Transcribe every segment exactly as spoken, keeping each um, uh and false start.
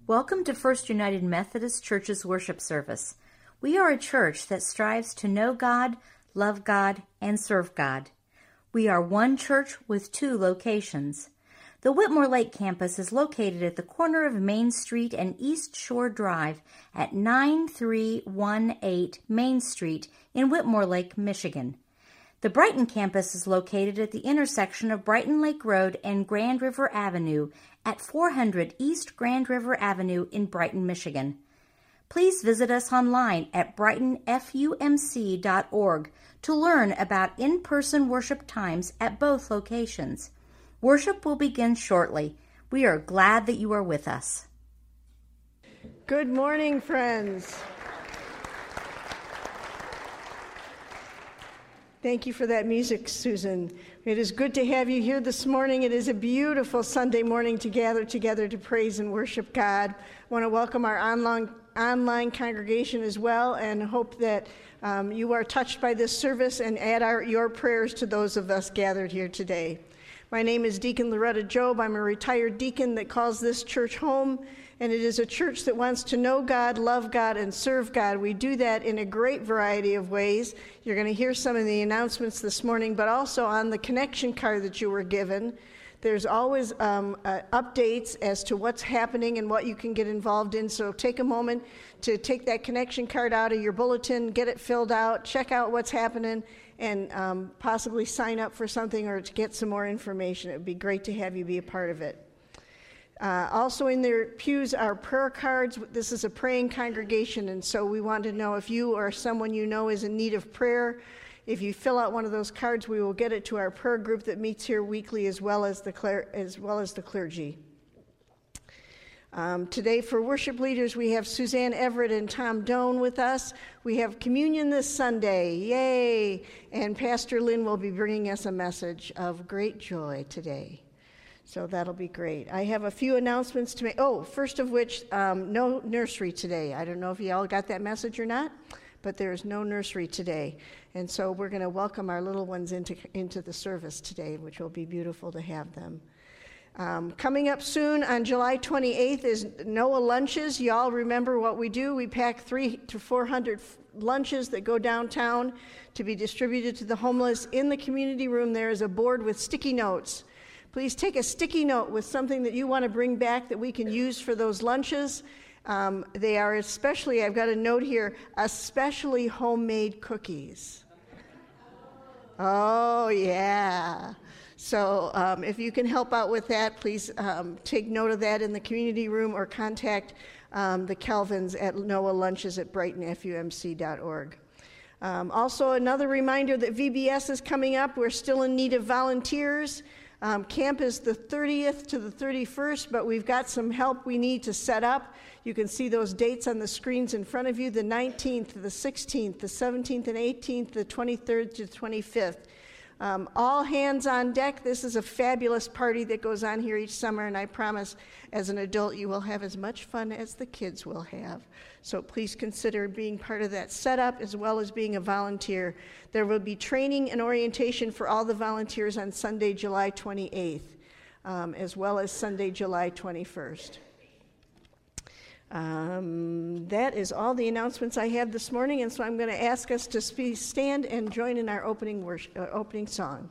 Welcome to First United Methodist Church's worship service. We are a church that strives to know God, love God, and serve God. We are one church with two locations. The Whitmore Lake campus is located at the corner of Main Street and East Shore Drive at nine three one eight Main Street in Whitmore Lake, Michigan. The Brighton campus is located at the intersection of Brighton Lake Road and Grand River Avenue at four hundred East Grand River Avenue in Brighton, Michigan. Please visit us online at brighton f u m c dot org to learn about in-person worship times at both locations. Worship will begin shortly. We are glad that you are with us. Good morning, friends. Thank you for that music, Susan. It is good to have you here this morning. It is a beautiful Sunday morning to gather together to praise and worship God. I want to welcome our online, online congregation as well, and hope that um, you are touched by this service and add our, your prayers to those of us gathered here today. My name is Deacon Loretta Job. I'm a retired deacon that calls this church home, and it is a church that wants to know God, love God, and serve God. We do that in a great variety of ways. You're going to hear some of the announcements this morning, but also on the connection card that you were given, there's always um, uh, updates as to what's happening and what you can get involved in. So take a moment to take that connection card out of your bulletin, get it filled out, check out what's happening, and um, possibly sign up for something or to get some more information. It would be great to have you be a part of it. Uh, also in their pews are prayer cards. This is a praying congregation, and so we want to know if you or someone you know is in need of prayer. If you fill out one of those cards, we will get it to our prayer group that meets here weekly, as well as the cler- as well as the clergy. Um, today for worship leaders, we have Suzanne Everett and Tom Doan with us. We have communion this Sunday, yay! And Pastor Lynn will be bringing us a message of great joy today. So that'll be great. I have a few announcements to make. Oh, first of which, um, no nursery today. I don't know if you all got that message or not, but there's no nursery today. And so we're going to welcome our little ones into, into the service today, which will be beautiful to have them. Um, coming up soon on July twenty-eighth is Noah Lunches. Y'all remember what we do. We pack three to four hundred lunches that go downtown to be distributed to the homeless. In the community room, there is a board with sticky notes. Please take a sticky note with something that you want to bring back that we can use for those lunches. Um, they are especially, I've got a note here, especially homemade cookies. Oh, yeah. So um, if you can help out with that, please um, take note of that in the community room or contact um, the Kelvins at Noah Lunches at brighton f u m c dot org. Um, also, another reminder that V B S is coming up. We're still in need of volunteers. Um, camp is the thirtieth to the thirty-first, but we've got some help we need to set up. You can see those dates on the screens in front of you, the nineteenth, the sixteenth, the seventeenth and eighteenth, the twenty-third to the twenty-fifth. Um, all hands on deck. This is a fabulous party that goes on here each summer, and I promise as an adult you will have as much fun as the kids will have. So please consider being part of that setup as well as being a volunteer. There will be training and orientation for all the volunteers on Sunday, July twenty-eighth, um, as well as Sunday, July twenty-first. Um, that is all the announcements I have this morning, and so I'm going to ask us to spe- stand and join in our opening worship, uh, opening song.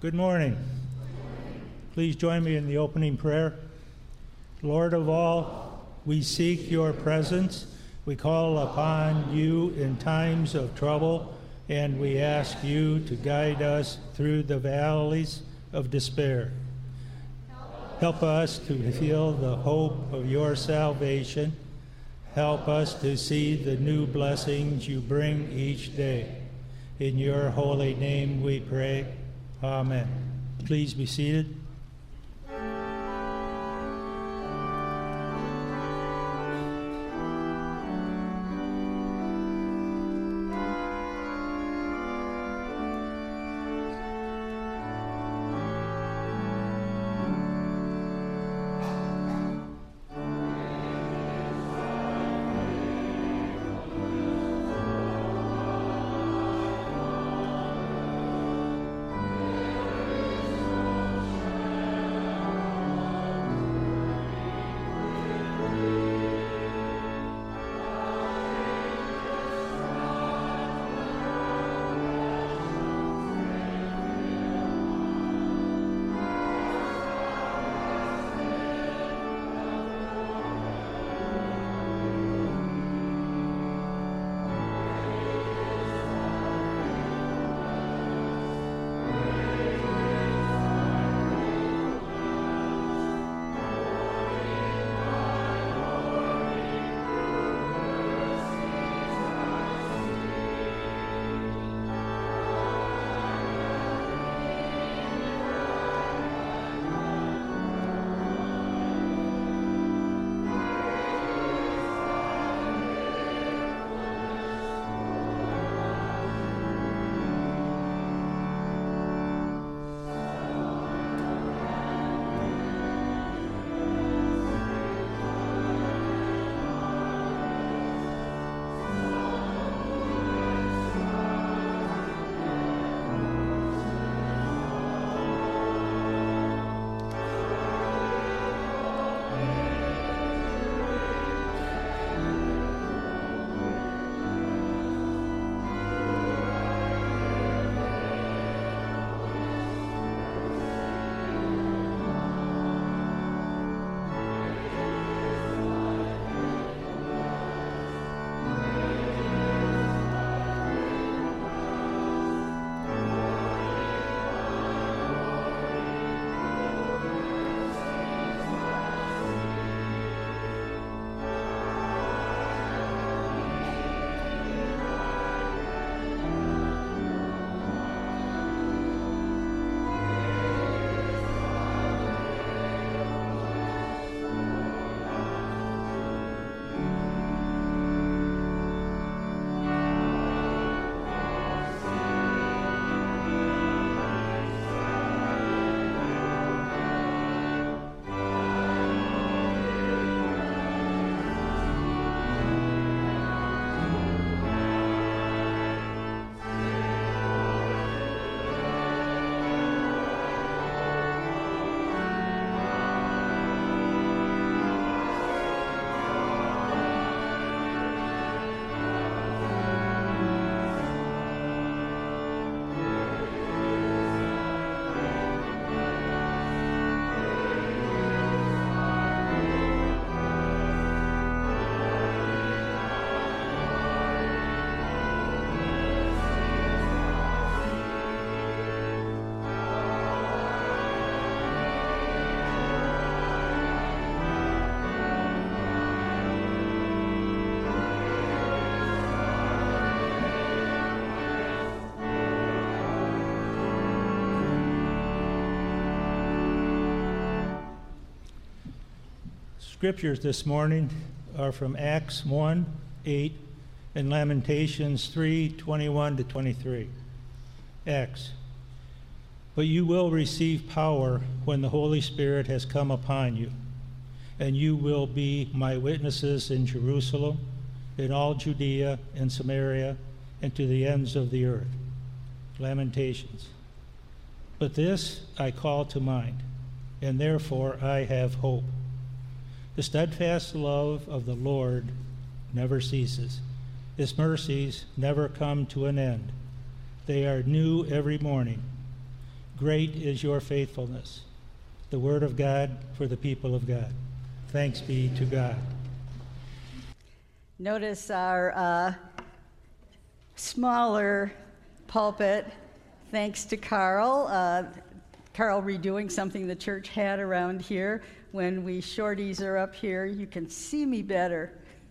Good morning. Please join me in the opening prayer. Lord of all, we seek your presence. We call upon you in times of trouble, and we ask you to guide us through the valleys of despair. Help us to feel the hope of your salvation. Help us to see the new blessings you bring each day. In your holy name we pray. Amen. Please be seated. Scriptures this morning are from Acts one, eight, and Lamentations three, twenty-one to twenty-three. Acts. But you will receive power when the Holy Spirit has come upon you, and you will be my witnesses in Jerusalem, in all Judea and Samaria, and to the ends of the earth. Lamentations. But this I call to mind, and therefore I have hope. The steadfast love of the Lord never ceases. His mercies never come to an end. They are new every morning. Great is your faithfulness. The word of God for the people of God. Thanks be to God. Notice our uh, smaller pulpit, thanks to Carl. Uh, Carl redoing something the church had around here. When we shorties are up here, you can see me better.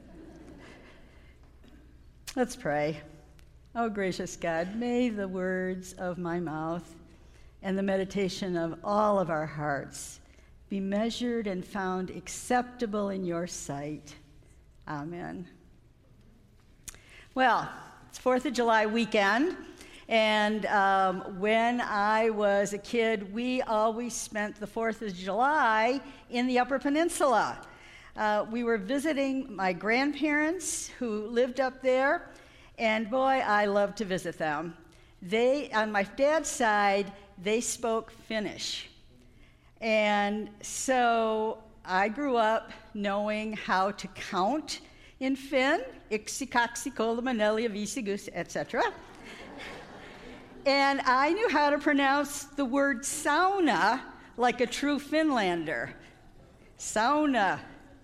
Let's pray. Oh, gracious God, may the words of my mouth and the meditation of all of our hearts be measured and found acceptable in your sight. Amen. Well, it's fourth of July weekend, and um, when I was a kid, we always spent the fourth of July in the Upper Peninsula. Uh, we were visiting my grandparents who lived up there, and boy, I loved to visit them. They, on my dad's side, they spoke Finnish. And so I grew up knowing how to count in Finn, yksi, kaksi, kolme, neljä, viisi, kuusi, et cetera. And I knew how to pronounce the word sauna like a true Finlander. Sauna.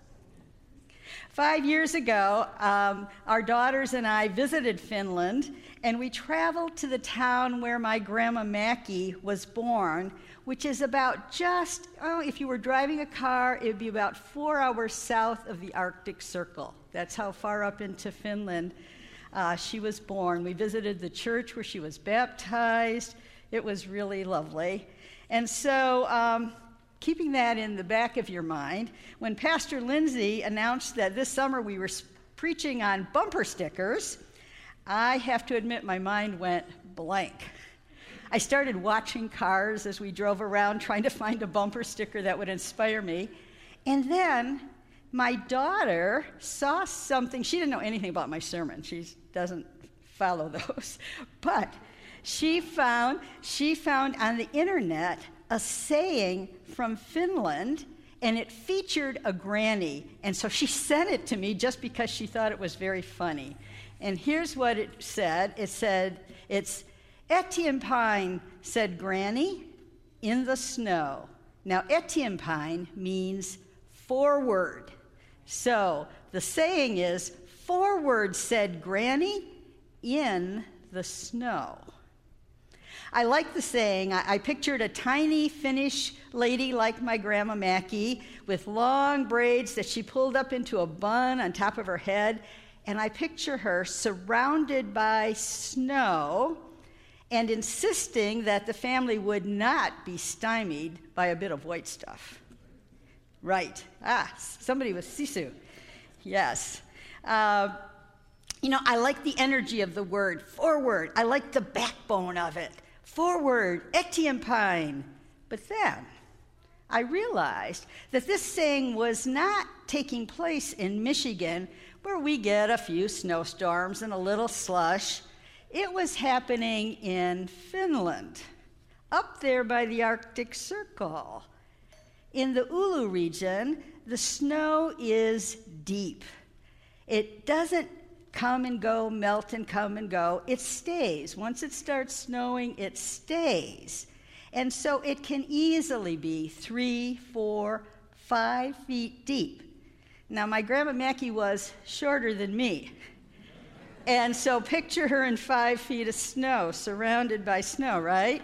Five years ago, um, our daughters and I visited Finland, and we traveled to the town where my grandma Mackie was born, which is about just, oh, if you were driving a car, it would be about four hours south of the Arctic Circle. That's how far up into Finland uh, she was born. We visited the church where she was baptized. It was really lovely. And so, um, keeping that in the back of your mind, when Pastor Lindsay announced that this summer we were preaching on bumper stickers, I have to admit my mind went blank. I started watching cars as we drove around trying to find a bumper sticker that would inspire me. And then my daughter saw something. She didn't know anything about my sermon. She doesn't follow those. But she found, she found on the internet a saying from Finland, and it featured a granny. And so she sent it to me just because she thought it was very funny. And here's what it said. It said, it's, eteenpäin, said Granny, in the snow. Now, eteenpäin means forward. So the saying is, forward, said Granny, in the snow. I like the saying. I, I pictured a tiny Finnish lady like my grandma Mackie with long braids that she pulled up into a bun on top of her head, and I picture her surrounded by snow and insisting that the family would not be stymied by a bit of white stuff. Right. Ah, somebody with sisu. Yes. Uh, you know, I like the energy of the word, forward. I like the backbone of it. Forward, eteenpäin. But then I realized that this saying was not taking place in Michigan, where we get a few snowstorms and a little slush. It was happening in Finland, up there by the Arctic Circle. In the Oulu region, the snow is deep. It doesn't come and go, melt and come and go. It stays. Once it starts snowing, it stays. And so it can easily be three, four, five feet deep. Now, my grandma Mackie was shorter than me. And so picture her in five feet of snow, surrounded by snow, right?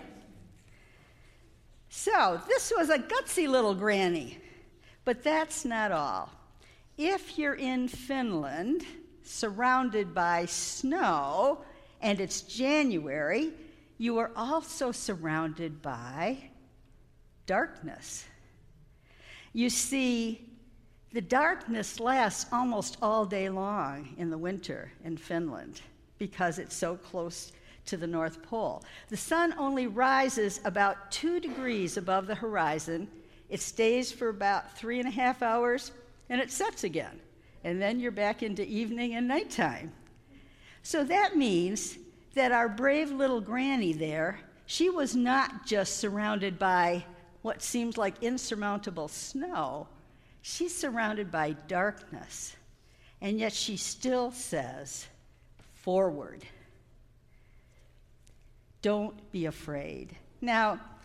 So this was a gutsy little granny. But that's not all. If you're in Finland, surrounded by snow, and it's January, you are also surrounded by darkness. You see, the darkness lasts almost all day long in the winter in Finland because it's so close to the North Pole. The sun only rises about two degrees above the horizon. It stays for about three and a half hours, and it sets again. And then you're back into evening and nighttime. So that means that our brave little granny there, she was not just surrounded by what seems like insurmountable snow. She's surrounded by darkness, and yet she still says, forward. Don't be afraid. Now,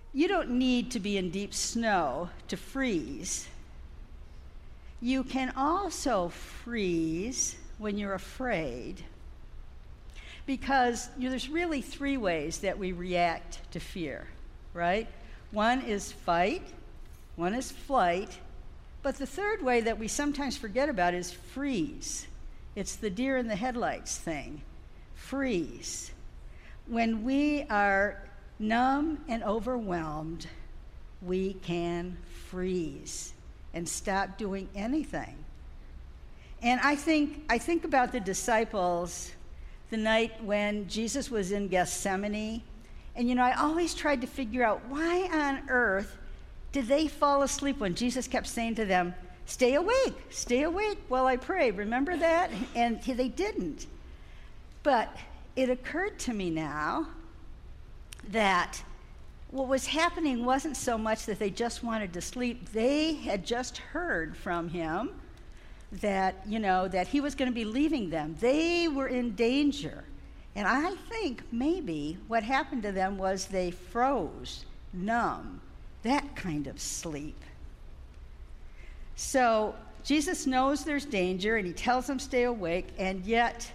you don't need to be in deep snow to freeze. You can also freeze when you're afraid. Because you know, there's really three ways that we react to fear, right? One is fight, one is flight, but the third way that we sometimes forget about is freeze. It's the deer in the headlights thing. Freeze. When we are numb and overwhelmed, we can freeze and stop doing anything. And I think I think about the disciples the night when Jesus was in Gethsemane. And you know, I always tried to figure out why on earth did they fall asleep when Jesus kept saying to them, stay awake, stay awake while I pray. Remember that? And they didn't. But it occurred to me now that what was happening wasn't so much that they just wanted to sleep. They had just heard from him that, you know, that he was going to be leaving them. They were in danger. And I think maybe what happened to them was they froze, numb, that kind of sleep. So Jesus knows there's danger, and he tells them stay awake, and yet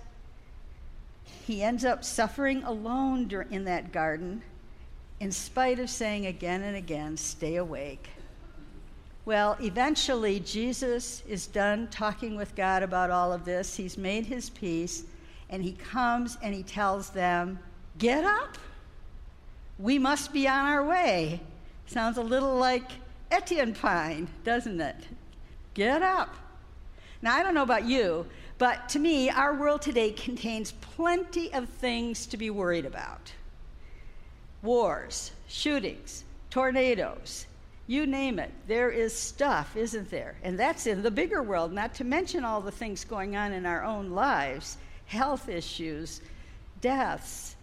he ends up suffering alone in that garden in spite of saying again and again, stay awake. Well, eventually Jesus is done talking with God about all of this. He's made his peace, and he comes and he tells them, get up. We must be on our way. Sounds a little like Etienne Pine, doesn't it? Get up. Now, I don't know about you, but to me, our world today contains plenty of things to be worried about. Wars, shootings, tornadoes, you name it. There is stuff, isn't there? And that's in the bigger world, not to mention all the things going on in our own lives, health issues, deaths,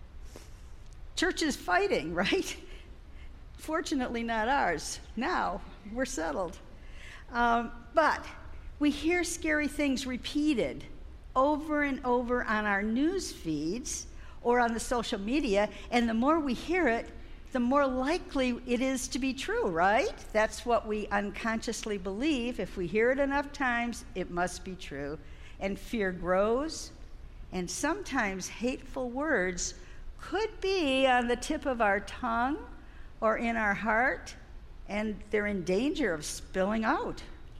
churches fighting, right? Fortunately, not ours. Now, we're settled. Um, but we hear scary things repeated over and over on our news feeds or on the social media, and the more we hear it, the more likely it is to be true, right? That's what we unconsciously believe. If we hear it enough times, it must be true. And fear grows, and sometimes hateful words could be on the tip of our tongue or in our heart, and they're in danger of spilling out.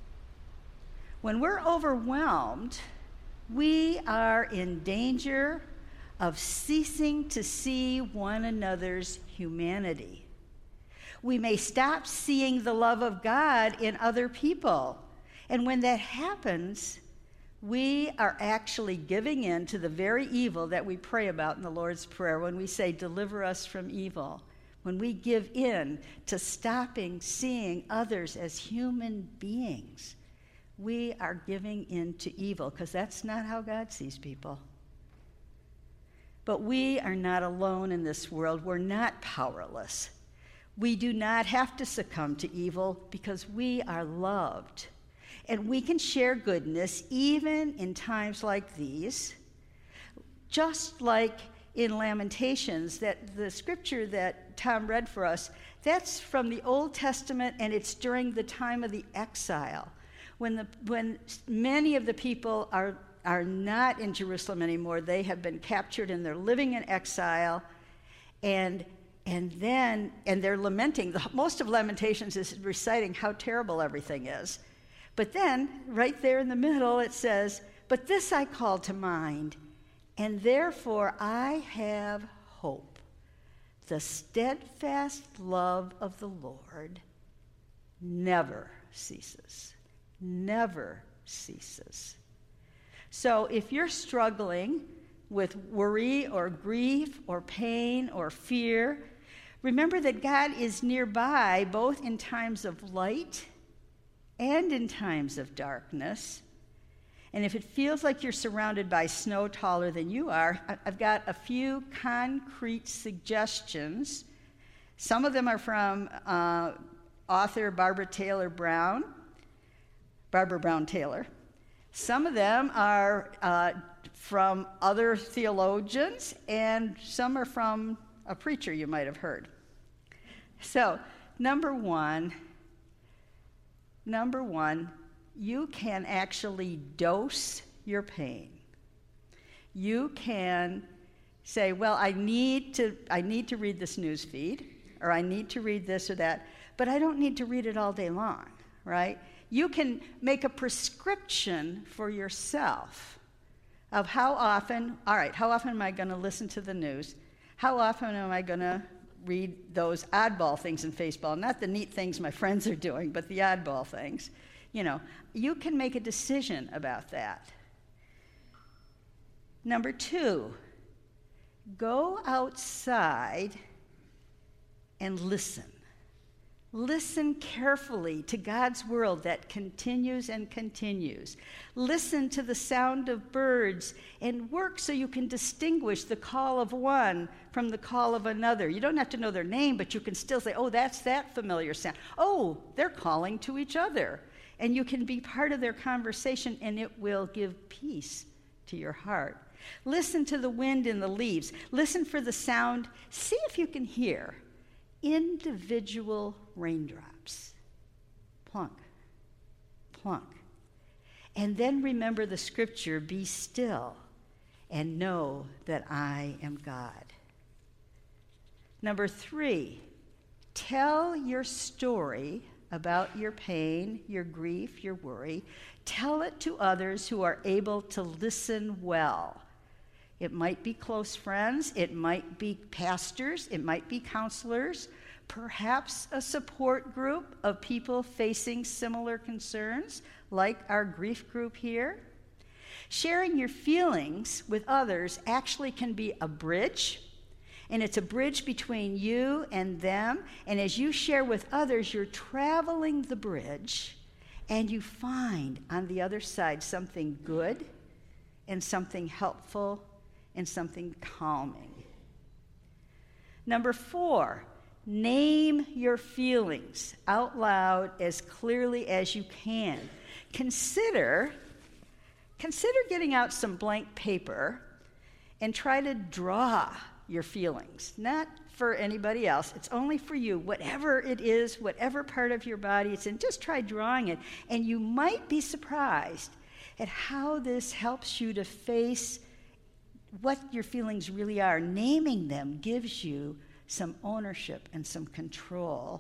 When we're overwhelmed, we are in danger of ceasing to see one another's humanity. We may stop seeing the love of God in other people. And when that happens, we are actually giving in to the very evil that we pray about in the Lord's Prayer when we say, deliver us from evil. When we give in to stopping seeing others as human beings, we are giving in to evil, because that's not how God sees people. But we are not alone in this world. We're not powerless. We do not have to succumb to evil because we are loved. And we can share goodness even in times like these, just like in Lamentations, that the scripture that Tom read for us, that's from the Old Testament, and it's during the time of the exile, when the when many of the people are are not in Jerusalem anymore. They have been captured and they're living in exile, and and then and they're lamenting. The, most of Lamentations is reciting how terrible everything is. But then, right there in the middle, it says, but this I call to mind, and therefore I have hope. The steadfast love of the Lord never ceases, never ceases. So if you're struggling with worry or grief or pain or fear, remember that God is nearby both in times of light and in times of darkness. And if it feels like you're surrounded by snow taller than you are, I've got a few concrete suggestions. Some of them are from uh, author Barbara Taylor Brown, Barbara Brown Taylor. Some of them are uh, from other theologians, and some are from a preacher you might have heard. So, number one, number one, you can actually dose your pain. You can say, well, I need to I need to read this news feed, or I need to read this or that, but I don't need to read it all day long, right? You can make a prescription for yourself of how often, all right, how often am I going to listen to the news? How often am I going to read those oddball things in Facebook? Not the neat things my friends are doing, but the oddball things. You know, you can make a decision about that. Number two, go outside and listen. Listen carefully to God's world that continues and continues. Listen to the sound of birds and work so you can distinguish the call of one from the call of another. You don't have to know their name, but you can still say, oh, that's that familiar sound. Oh, they're calling to each other. And you can be part of their conversation, and it will give peace to your heart. Listen to the wind in the leaves. Listen for the sound. See if you can hear individual raindrops. Plunk, plunk. And then remember the scripture, be still and know that I am God. Number three, tell your story about your pain, your grief, your worry. Tell it to others who are able to listen well. It might be close friends, it might be pastors, it might be counselors, perhaps a support group of people facing similar concerns, like our grief group here. Sharing your feelings with others actually can be a bridge, and it's a bridge between you and them, and as you share with others, you're traveling the bridge, and you find on the other side something good and something helpful and something calming. Number four, name your feelings out loud as clearly as you can. Consider, consider getting out some blank paper and try to draw your feelings. Not for anybody else. It's only for you. Whatever it is, whatever part of your body it's in, just try drawing it. And you might be surprised at how this helps you to face what your feelings really are. Naming them gives you some ownership and some control.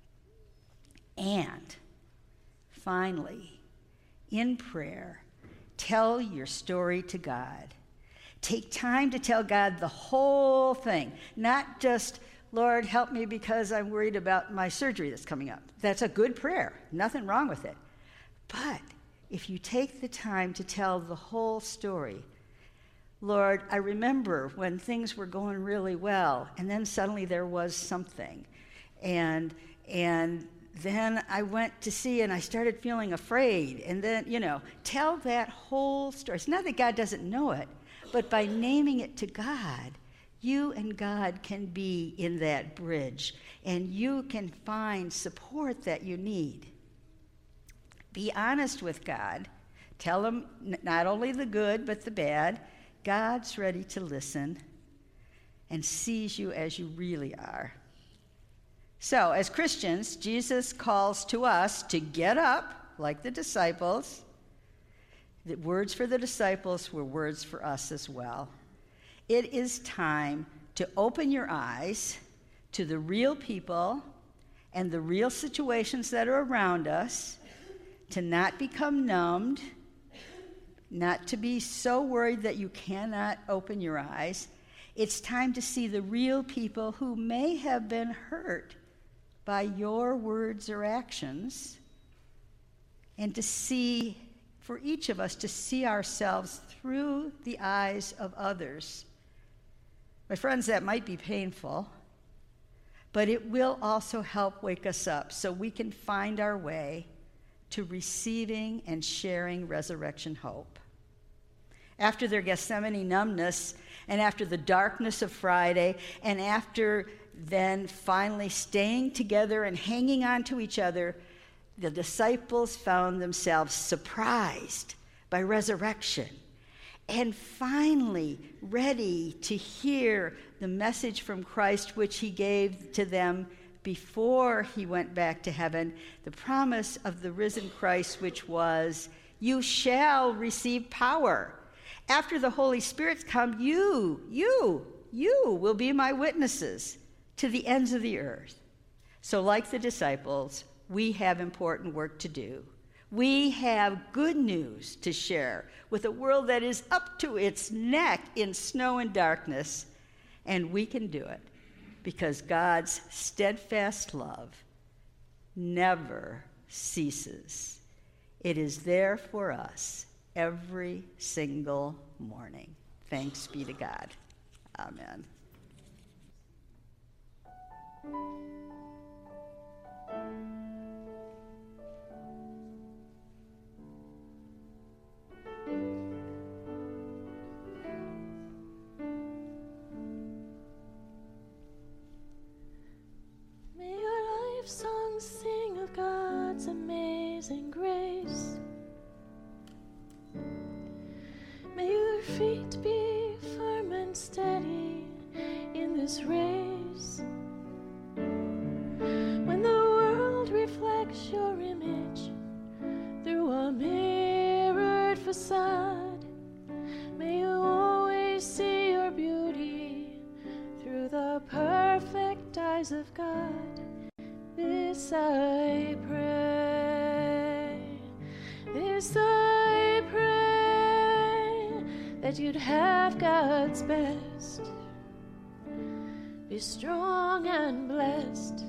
And finally, in prayer, tell your story to God. Take time to tell God the whole thing, not just, Lord, help me because I'm worried about my surgery that's coming up. That's a good prayer. Nothing wrong with it. But if you take the time to tell the whole story, Lord, I remember when things were going really well, and then suddenly there was something. And and then I went to see, and I started feeling afraid. And then, you know, tell that whole story. It's not that God doesn't know it, but by naming it to God, you and God can be in that bridge, and you can find support that you need. Be honest with God. Tell him not only the good, but the bad. God's ready to listen and sees you as you really are. So, as Christians, Jesus calls to us to get up like the disciples. The words for the disciples were words for us as well. It is time to open your eyes to the real people and the real situations that are around us, to not become numbed, not to be so worried that you cannot open your eyes. It's time to see the real people who may have been hurt by your words or actions, and to see, for each of us, to see ourselves through the eyes of others. My friends, that might be painful, but it will also help wake us up so we can find our way to receiving and sharing resurrection hope. After their Gethsemane numbness, and after the darkness of Friday, and after then finally staying together and hanging on to each other, the disciples found themselves surprised by resurrection, and finally ready to hear the message from Christ which he gave to them before he went back to heaven, the promise of the risen Christ, which was, you shall receive power. After the Holy Spirit's come, you, you, you will be my witnesses to the ends of the earth. So like the disciples, we have important work to do. We have good news to share with a world that is up to its neck in snow and darkness, and we can do it because God's steadfast love never ceases. It is there for us every single morning. Thanks be to God. Amen. May your life songs sing of God's amazing grace. May your feet be firm and steady in this race. When the world reflects your image through a mirrored facade, may you always see your beauty through the perfect eyes of God. This I pray, this I pray, that you'd have God's best. Be strong and blessed.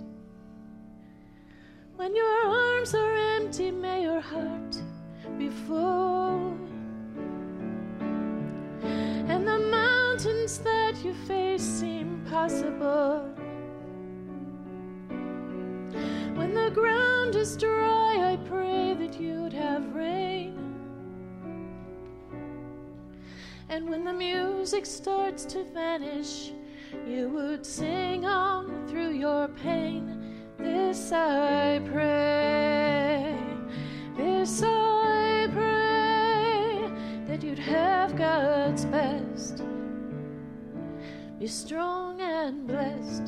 When your arms are empty, may your heart be full. And the mountains that you face seem possible. When the ground is dry, I pray that you'd have rain. And when the music starts to vanish, you would sing on through your pain. This I pray, this I pray, that you'd have God's best. Be strong and blessed.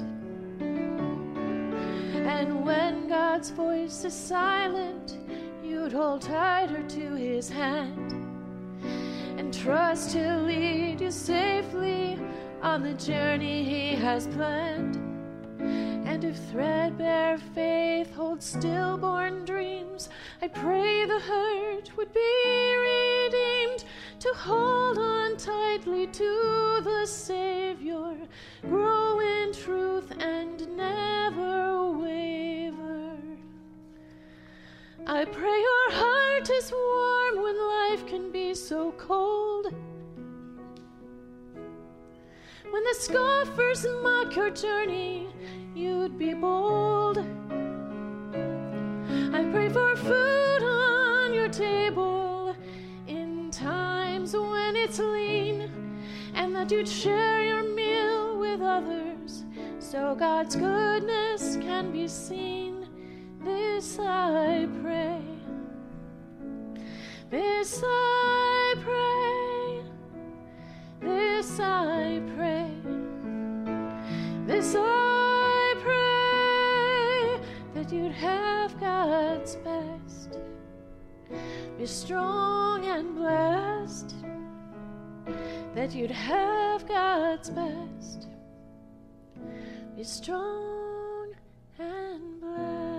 And when God's voice is silent, you'd hold tighter to his hand and trust he'll lead you safely on the journey he has planned. And if threadbare faith holds stillborn dreams, I pray the hurt would be redeemed, to hold on tightly to the Savior, grow in truth and never waver. I pray your heart is warm when life can be so cold. When the scoffers mock your journey, you'd be bold. I pray for food on your table in times when it's lean, and that you'd share your meal with others so God's goodness can be seen. This I pray, this I pray, this I pray, this I pray, that you'd have God's best. Be strong and blessed, that you'd have God's best. Be strong and blessed.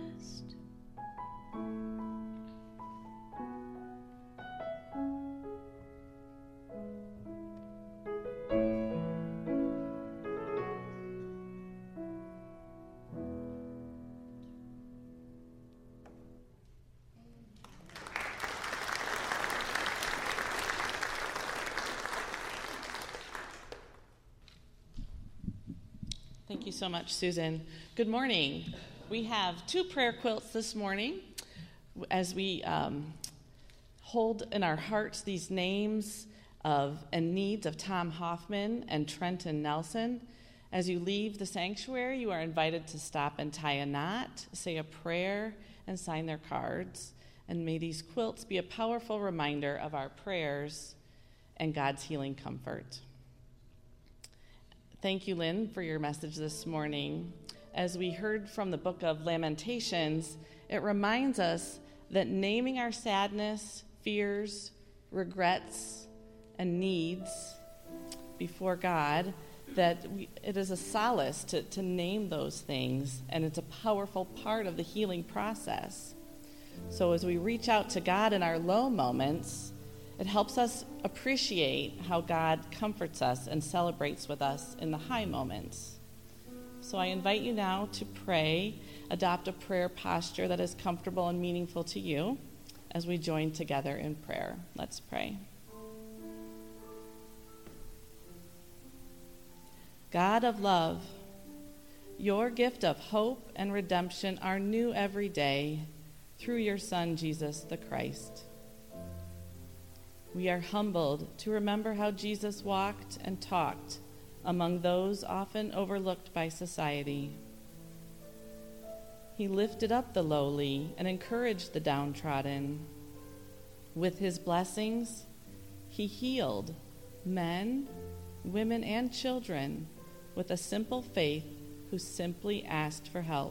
Thank you so much, Susan. Good morning. We have two prayer quilts this morning as we um, hold in our hearts these names of and needs of Tom Hoffman and Trenton Nelson. As you leave the sanctuary, you are invited to stop and tie a knot, say a prayer, and sign their cards. And may these quilts be a powerful reminder of our prayers and God's healing comfort. Thank you, Lynn, for your message this morning. as we heard from the book of Lamentations, it reminds us that naming our sadness, fears, regrets, and needs before God, that we, it is a solace to, to name those things, and it's a powerful part of the healing process. So as we reach out to God in our low moments, it helps us appreciate how God comforts us and celebrates with us in the high moments. So I invite you now to pray, adopt a prayer posture that is comfortable and meaningful to you as we join together in prayer. Let's pray. God of love, your gift of hope and redemption are new every day through your Son, Jesus the Christ. We are humbled to remember how Jesus walked and talked among those often overlooked by society. He lifted up the lowly and encouraged the downtrodden. With his blessings, he healed men, women, and children with a simple faith who simply asked for help.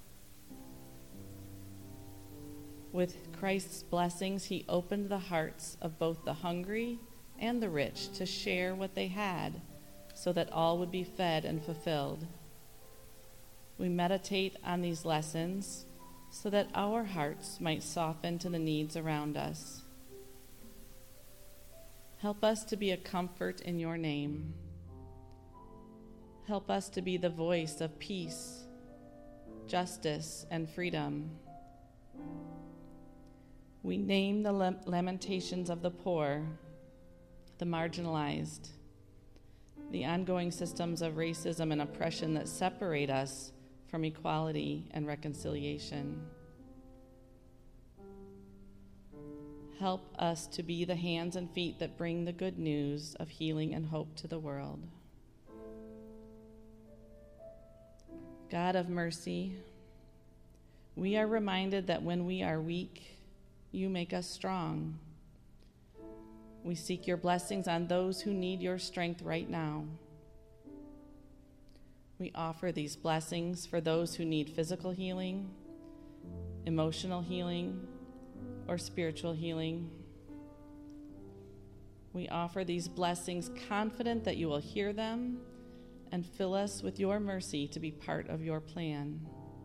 With Christ's blessings, he opened the hearts of both the hungry and the rich to share what they had so that all would be fed and fulfilled. We meditate on these lessons so that our hearts might soften to the needs around us. Help us to be a comfort in your name. Help us to be the voice of peace, justice, and freedom. We name the lamentations of the poor, the marginalized, the ongoing systems of racism and oppression that separate us from equality and reconciliation. Help us to be the hands and feet that bring the good news of healing and hope to the world. God of mercy, we are reminded that when we are weak, you make us strong. We seek your blessings on those who need your strength right now. We offer these blessings for those who need physical healing, emotional healing, or spiritual healing. We offer these blessings confident that you will hear them and fill us with your mercy to be part of your plan.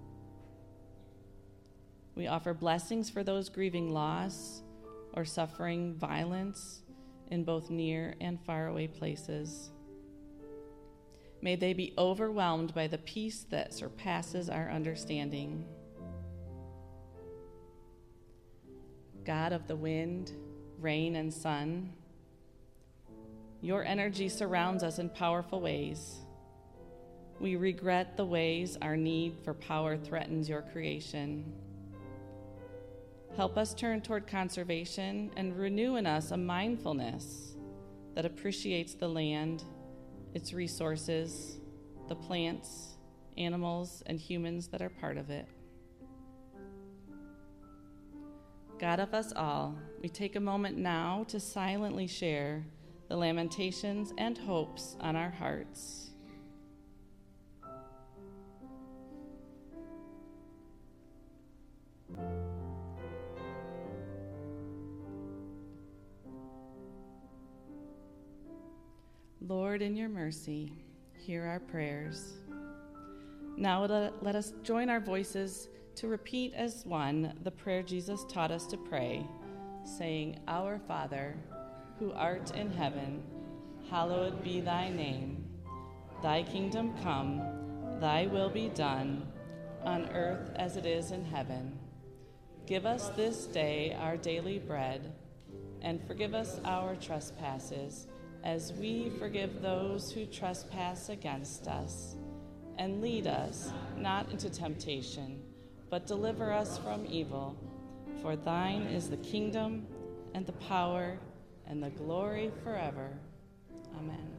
We offer blessings for those grieving loss or suffering violence in both near and faraway places. May they be overwhelmed by the peace that surpasses our understanding. God of the wind, rain, and sun, your energy surrounds us in powerful ways. We regret the ways our need for power threatens your creation. Help us turn toward conservation and renew in us a mindfulness that appreciates the land, its resources, the plants, animals, and humans that are part of it. God of us all, we take a moment now to silently share the lamentations and hopes on our hearts. Lord, in your mercy, hear our prayers. Now let us join our voices to repeat as one the prayer Jesus taught us to pray, saying, Our Father, who art in heaven, hallowed be thy name. Thy kingdom come, thy will be done, on earth as it is in heaven. Give us this day our daily bread, and forgive us our trespasses, as we forgive those who trespass against us. And lead us not into temptation, but deliver us from evil. For thine is the kingdom, and the power, and the glory forever. Amen.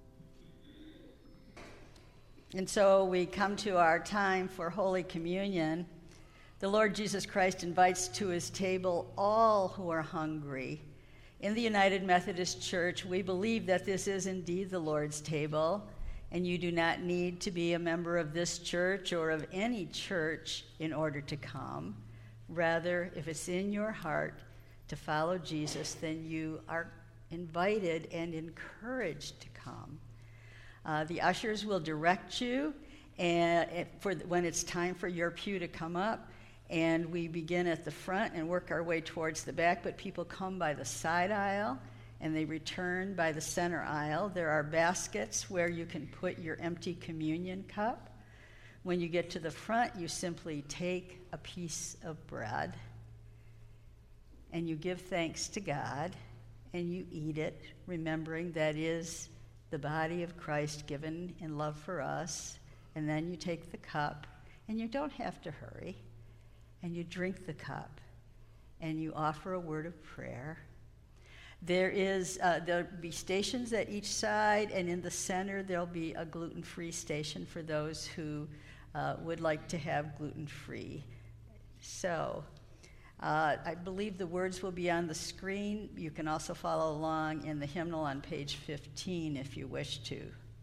And so we come to our time for Holy Communion. The Lord Jesus Christ invites to his table all who are hungry. In the United Methodist Church, we believe that this is indeed the Lord's table, And you do not need to be a member of this church or of any church in order to come. Rather, if it's in your heart to follow Jesus, then you are invited and encouraged to come. Uh, the ushers will direct you and for when it's time for your pew to come up. And we begin at the front and work our way towards the back, but people come by the side aisle and they return by the center aisle. There are baskets where you can put your empty communion cup. When you get to the front, you simply take a piece of bread and you give thanks to God and you eat it, remembering that is the body of Christ given in love for us. And then you take the cup, and you don't have to hurry, and you drink the cup, and you offer a word of prayer. There is, uh, there'll be stations at each side, and in the center there'll be a gluten-free station for those who uh, would like to have gluten-free. So, uh, I believe the words will be on the screen. You can also follow along in the hymnal on page fifteen if you wish to.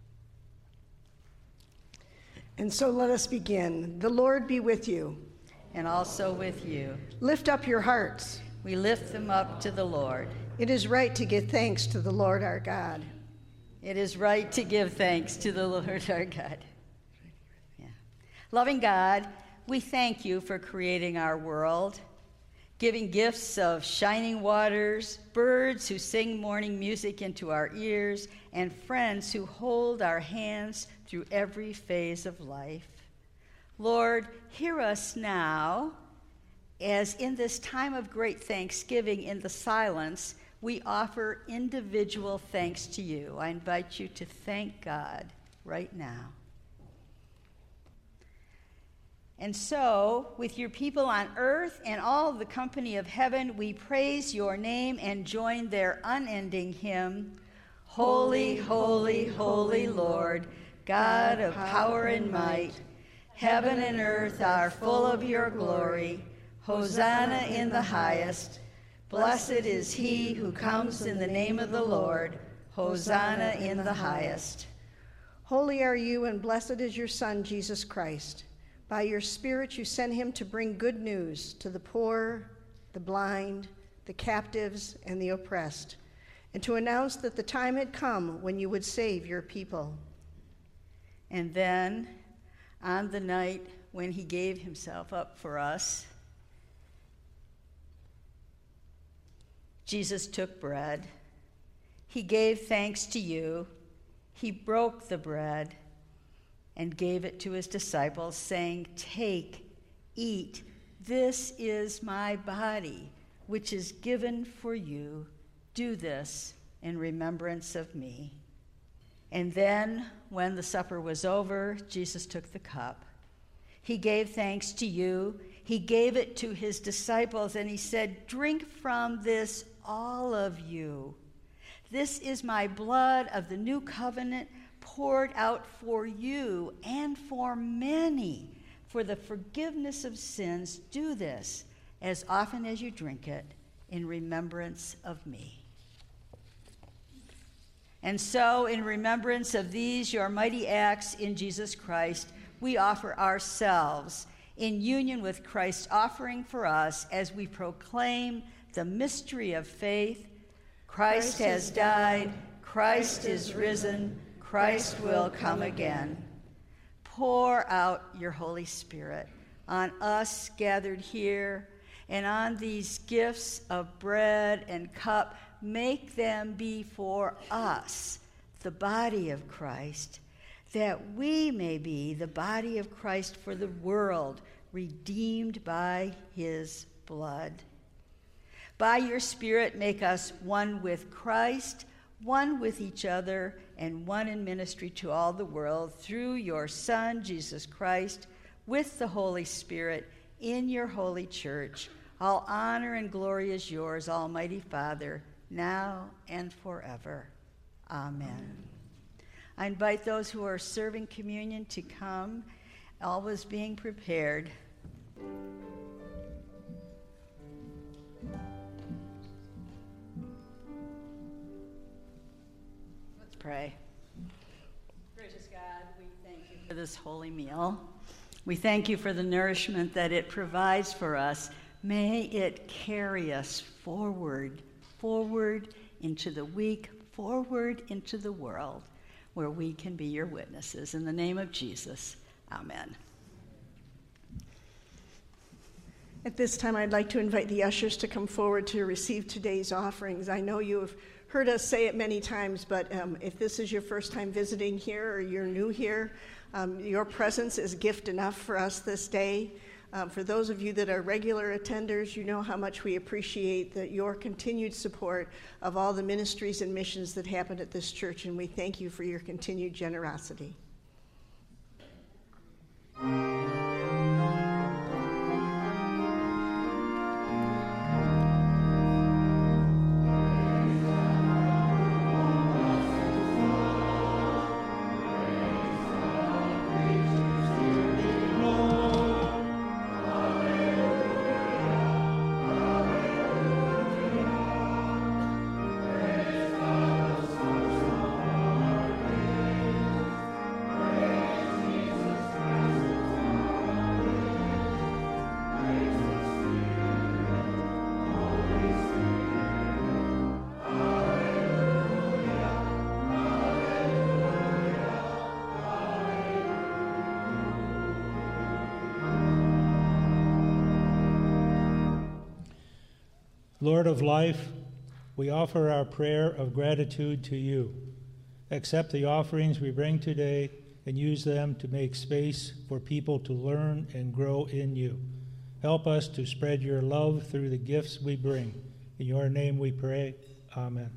And so let us begin. The Lord be with you. And also with you. Lift up your hearts. We lift them up to the Lord. It is right to give thanks to the Lord our God. It is right to give thanks to the Lord our God. Yeah. Loving God, we thank you for creating our world, giving gifts of shining waters, birds who sing morning music into our ears, and friends who hold our hands through every phase of life. Lord, hear us now, as in this time of great thanksgiving in the silence, we offer individual thanks to you. I invite you to thank God right now. And so, with your people on earth and all the company of heaven, we praise your name and join their unending hymn, Holy, holy, holy Lord, God of power and might, heaven and earth are full of your glory. Hosanna in the highest. Blessed is he who comes in the name of the Lord. Hosanna in the highest. Holy are you, and blessed is your Son, Jesus Christ. By your Spirit you sent him to bring good news to the poor, the blind, the captives, and the oppressed, and to announce that the time had come when you would save your people. And then, on the night when he gave himself up for us, Jesus took bread. He gave thanks to you. He broke the bread and gave it to his disciples, saying, "Take, eat. This is my body, which is given for you. Do this in remembrance of me." And then, when the supper was over, Jesus took the cup. He gave thanks to you. He gave it to his disciples, and he said, "Drink from this, all of you. This is my blood of the new covenant, poured out for you and for many for the forgiveness of sins. Do this as often as you drink it in remembrance of me." And so, in remembrance of these, your mighty acts in Jesus Christ, we offer ourselves in union with Christ's offering for us as we proclaim the mystery of faith. Christ has died, Christ is risen, Christ will come again. Pour out your Holy Spirit on us gathered here and on these gifts of bread and cup. Make them be for us the body of Christ, that we may be the body of Christ for the world, redeemed by his blood. By your Spirit, make us one with Christ, one with each other, and one in ministry to all the world through your Son, Jesus Christ, with the Holy Spirit in your holy church. All honor and glory is yours, Almighty Father, now and forever. Amen. I invite those who are serving communion to come, always being prepared. Let's pray. Gracious God, this holy meal. We thank you for the nourishment that it provides for us. May it carry us forward, forward into the week, forward into the world, where we can be your witnesses. In the name of Jesus, amen. At this time, I'd like to invite the ushers to come forward to receive today's offerings. I know you have heard us say it many times, but um, if this is your first time visiting here or you're new here, um, your presence is gift enough for us this day. Um, for those of you that are regular attenders, you know how much we appreciate that your continued support of all the ministries and missions that happen at this church, and we thank you for your continued generosity. Lord of life, we offer our prayer of gratitude to you. Accept the offerings we bring today and use them to make space for people to learn and grow in you. Help us to spread your love through the gifts we bring. In your name we pray. Amen.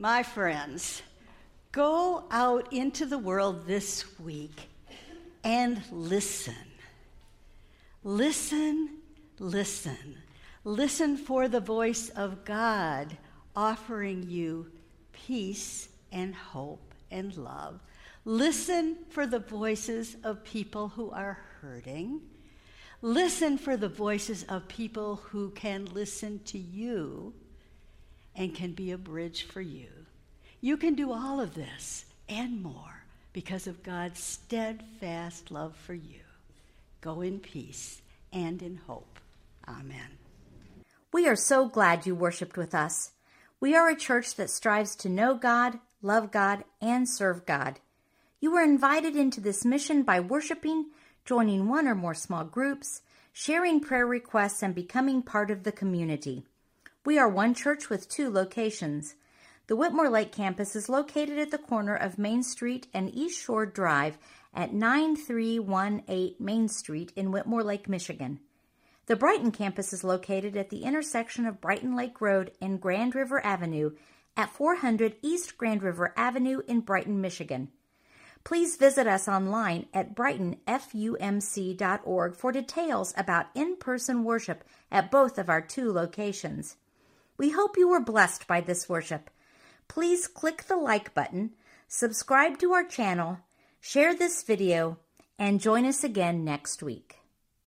My friends, go out into the world this week and listen. Listen, listen. Listen for the voice of God offering you peace and hope and love. Listen for the voices of people who are hurting. Listen for the voices of people who can listen to you and can be a bridge for you. You can do all of this and more because of God's steadfast love for you. Go in peace and in hope. Amen. We are so glad you worshiped with us. We are a church that strives to know God, love God, and serve God. You were invited into this mission by worshiping, joining one or more small groups, sharing prayer requests, and becoming part of the community. We are one church with two locations. The Whitmore Lake campus is located at the corner of Main Street and East Shore Drive at nine three one eight Main Street in Whitmore Lake, Michigan. The Brighton campus is located at the intersection of Brighton Lake Road and Grand River Avenue at four hundred East Grand River Avenue in Brighton, Michigan. Please visit us online at brighton f u m c dot org for details about in-person worship at both of our two locations. We hope you were blessed by this worship. Please click the like button, subscribe to our channel, share this video, and join us again next week.